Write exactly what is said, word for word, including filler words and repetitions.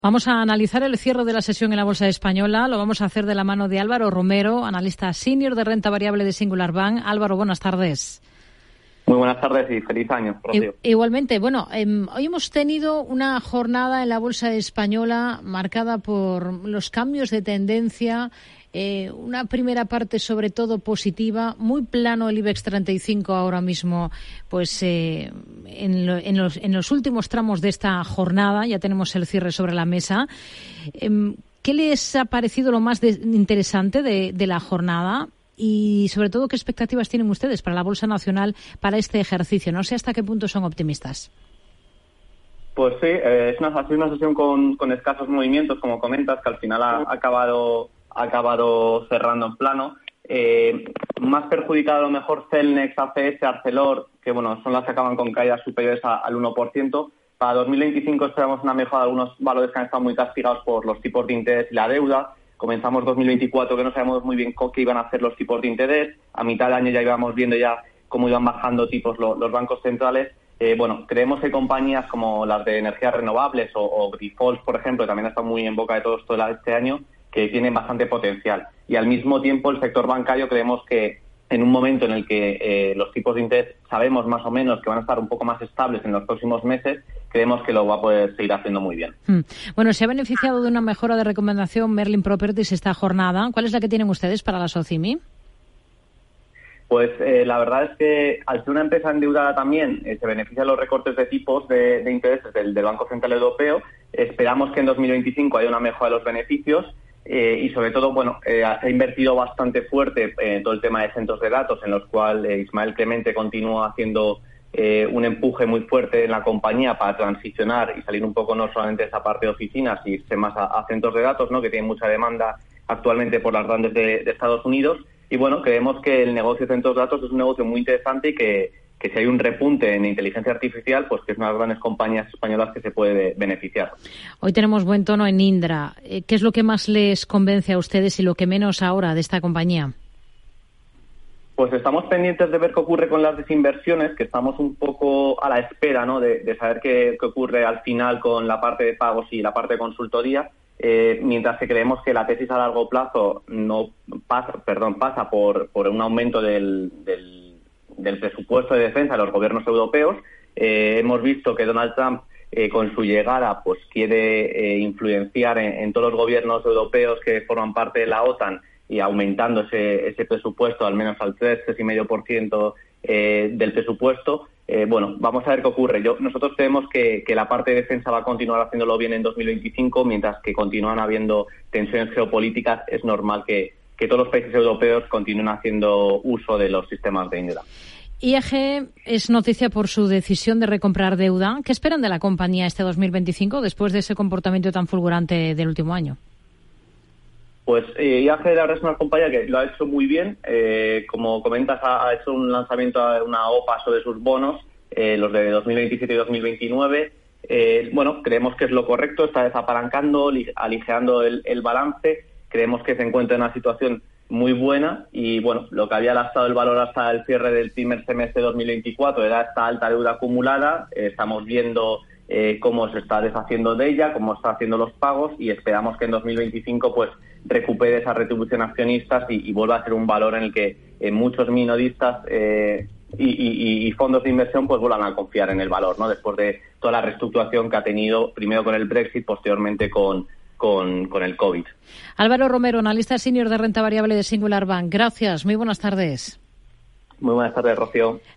Vamos a analizar el cierre de la sesión en la Bolsa Española. Lo vamos a hacer de la mano de Álvaro Romero, analista senior de renta variable de Singular Bank. Álvaro, buenas tardes. Muy buenas tardes y feliz año, Rocío. Igualmente, bueno, eh, hoy hemos tenido una jornada en la Bolsa Española marcada por los cambios de tendencia. Eh, una primera parte sobre todo positiva, muy plano el IBEX treinta y cinco ahora mismo, pues eh, en, lo, en, los, en los últimos tramos de esta jornada, ya tenemos el cierre sobre la mesa. Eh, ¿Qué les ha parecido lo más de, interesante de, de la jornada? Y sobre todo, ¿qué expectativas tienen ustedes para la Bolsa Nacional para este ejercicio? No sé hasta qué punto son optimistas. Pues sí, eh, es una, ha sido una sesión con, con escasos movimientos, como comentas, que al final ha, ha acabado ha acabado cerrando en plano. Eh, más perjudicado a lo mejor Celnex, A C S, Arcelor, que bueno, son las que acaban con caídas superiores a, al uno por ciento. Para dos mil veinticinco esperamos una mejora de algunos valores que han estado muy castigados por los tipos de interés y la deuda. Comenzamos dos mil veinticuatro que no sabemos muy bien qué iban a hacer los tipos de interés. A mitad del año ya íbamos viendo ya cómo iban bajando tipos los, los bancos centrales. Eh, bueno, creemos que compañías como las de energías renovables o, o Grifols, por ejemplo, que también están muy en boca de todos todo este año, que tienen bastante potencial. Y al mismo tiempo el sector bancario creemos que en un momento en el que eh, los tipos de interés sabemos más o menos que van a estar un poco más estables en los próximos meses, creemos que lo va a poder seguir haciendo muy bien. Hmm. Bueno, se ha beneficiado de una mejora de recomendación Merlin Properties esta jornada. ¿Cuál es la que tienen ustedes para la SOCIMI? Pues eh, la verdad es que al ser una empresa endeudada también eh, se beneficia de los recortes de tipos de, de intereses del, del Banco Central Europeo. Esperamos que en dos mil veinticinco haya una mejora de los beneficios. Eh, y sobre todo, bueno, eh, ha invertido bastante fuerte en eh, todo el tema de centros de datos, en los cuales eh, Ismael Clemente continúa haciendo eh, un empuje muy fuerte en la compañía para transicionar y salir un poco no solamente de esa parte de oficinas y irse más a, a centros de datos, ¿no?, que tienen mucha demanda actualmente por las grandes de, de Estados Unidos. Y bueno, creemos que el negocio de centros de datos es un negocio muy interesante y que, que si hay un repunte en inteligencia artificial, pues que es una de las grandes compañías españolas que se puede beneficiar. Hoy tenemos buen tono en Indra. ¿Qué es lo que más les convence a ustedes y lo que menos ahora de esta compañía? Pues estamos pendientes de ver qué ocurre con las desinversiones, que estamos un poco a la espera, ¿no?, de, de saber qué, qué ocurre al final con la parte de pagos y la parte de consultoría. Eh, mientras que creemos que la tesis a largo plazo no pasa, perdón, pasa por, por un aumento del, del, del presupuesto de defensa de los gobiernos europeos. Eh, hemos visto que Donald Trump, eh, con su llegada, pues quiere eh, influenciar en, en todos los gobiernos europeos que forman parte de la OTAN y aumentando ese, ese presupuesto al menos al tres, tres coma cinco por ciento eh, del presupuesto. Eh, bueno, vamos a ver qué ocurre. Yo, nosotros creemos que, que la parte de defensa va a continuar haciéndolo bien en dos mil veinticinco, mientras que continúan habiendo tensiones geopolíticas. Es normal que, que todos los países europeos continúen haciendo uso de los sistemas de Indra. I A G es noticia por su decisión de recomprar deuda. ¿Qué esperan de la compañía este dos mil veinticinco después de ese comportamiento tan fulgurante del último año? Pues eh, I A G la verdad es una compañía que lo ha hecho muy bien. Eh, como comentas, ha, ha hecho un lanzamiento, una O P A sobre sus bonos, eh, los de dos mil veintisiete y dos mil veintinueve. Eh, bueno, creemos que es lo correcto, está desapalancando, aligerando el, el balance. Creemos que se encuentra en una situación muy buena y, bueno, lo que había lastrado el valor hasta el cierre del primer semestre de dos mil veinticuatro era esta alta deuda acumulada. Eh, estamos viendo eh, cómo se está deshaciendo de ella, cómo está haciendo los pagos y esperamos que en dos mil veinticinco, pues, recupere esa retribución a accionistas y, y vuelva a ser un valor en el que eh, muchos minoristas eh, y, y, y fondos de inversión pues vuelvan a confiar en el valor, ¿no?, después de toda la reestructuración que ha tenido, primero con el Brexit, posteriormente con, con, con el COVID. Álvaro Romero, analista senior de renta variable de Singular Bank. Gracias, muy buenas tardes. Muy buenas tardes, Rocío.